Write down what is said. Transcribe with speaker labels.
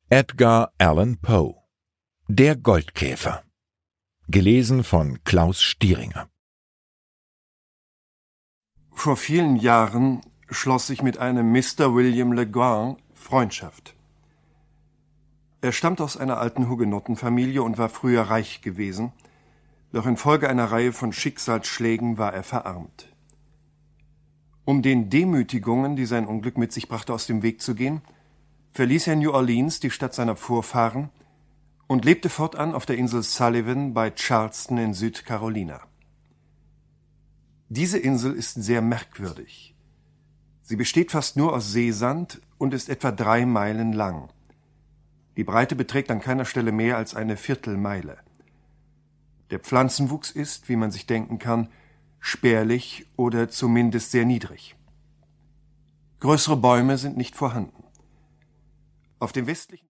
Speaker 1: Edgar Allan Poe. Der Goldkäfer. Gelesen von Klaus Stieringer.
Speaker 2: Vor vielen Jahren schloss ich mit einem Mr. William Le Guin Freundschaft. Er stammt aus einer alten Hugenottenfamilie und war früher reich gewesen, doch infolge einer Reihe von Schicksalsschlägen war er verarmt. Um den Demütigungen, die sein Unglück mit sich brachte, aus dem Weg zu gehen, verließ er New Orleans, die Stadt seiner Vorfahren, und lebte fortan auf der Insel Sullivan bei Charleston in Südcarolina. Diese Insel ist sehr merkwürdig. Sie besteht fast nur aus Seesand und ist etwa 3 Meilen lang. Die Breite beträgt an keiner Stelle mehr als eine Viertelmeile. Der Pflanzenwuchs ist, wie man sich denken kann, spärlich oder zumindest sehr niedrig. Größere Bäume sind nicht vorhanden. Auf dem westlichen